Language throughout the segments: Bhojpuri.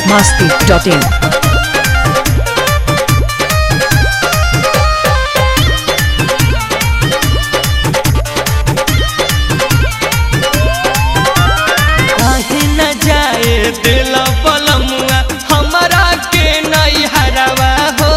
biharmasti.in कहीं न जाए दिल पलमुआ हमारा के नहीं हरावा हो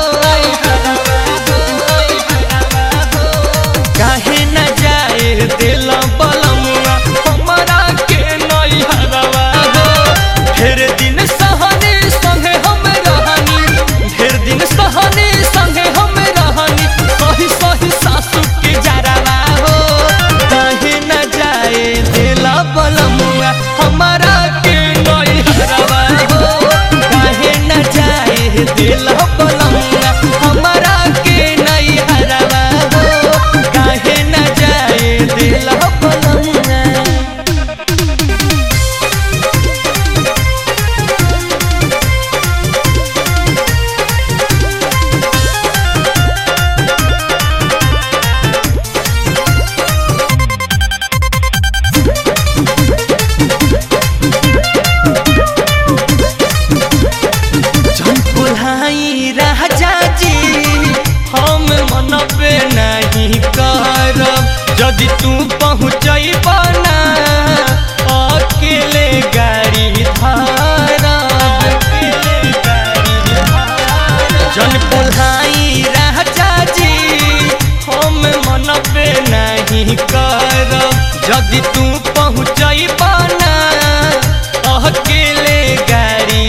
कहीं न जाए दिल पलमुआ हमारा के नहीं हरावा हो ढेर दिन सहनी संगे हम रहनी ढेर दिन सहनी संगे हम रहनी सही सही सासू के जरावा हो कहीं न जाए दिल पलमुआ हमारा के नहीं हरावा हो कहीं न जाए दिल पलमुआ हमारा के नहीं हरावा हो कहीं न जाए दिल पलमुआ बुल्हाई राजा जी हम मन पे नहीं करब यदि तू पहुँचब ना अकेले गाड़ी जन बुल्हाई राजा जी हम मन पे नहीं करब यदि तू पहुँचब ना अकेले गाड़ी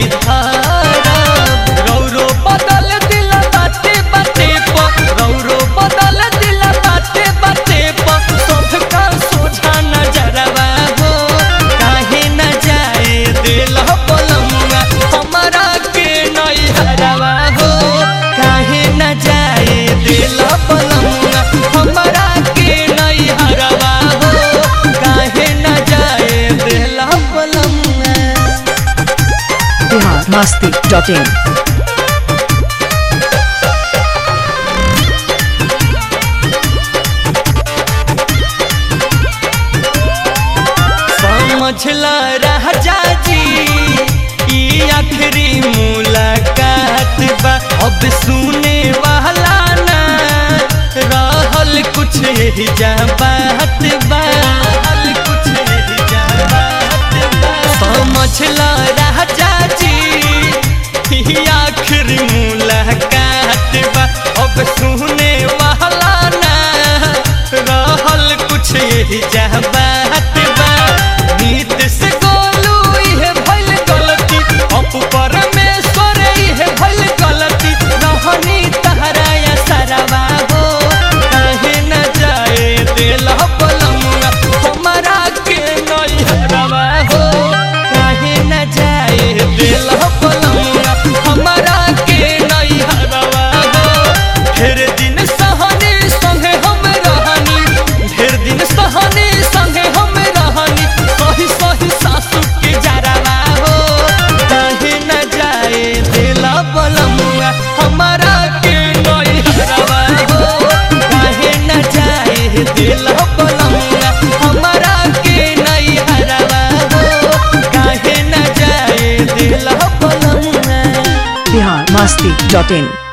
रौरो बदल दिल बाते बाते पर रौरो बदल दिल बाते बाते पर सबका सोझा नजरवा हो काहे न जाए दिल पलमुआ हमारा के नहीं हरावा हो काहे न जाए दिल पलमुआ हमारा के नहीं हरावा हो काहे न जाए दिल पलमुआ biharmasti.in समझला राजा जी ई आखिरी मुलाकात बा अब सुने वाला ना रहल कुछ ही जा बात बा समझला राजा जी ई आखिरी मुलाकात बा अब सुने वाला ना रहल कुछ ही जा बात बा नीत से गोलू इहे भइल गलती अप परमेश्वर इहे भइल गलती रहनी तहरा या सरवा हो काहे न जाए दिल पलमुआ हमारा के नहीं हरावा हो काहे न जाए दिल पलमुआ हमारा के नहीं हरावा हो ढेर दिन सहनी संगे हम रहनी ढेर दिन सहनी संगे हम रहनी सही सही सासू के जरावा हो काहे न जाए दिल पलमुआ हमारा के नहीं हरावा हो काहे न जाए दिल पलमुआ हमारा के नहीं हरावा हो काहे न जाए दिल पलमुआ biharmasti.in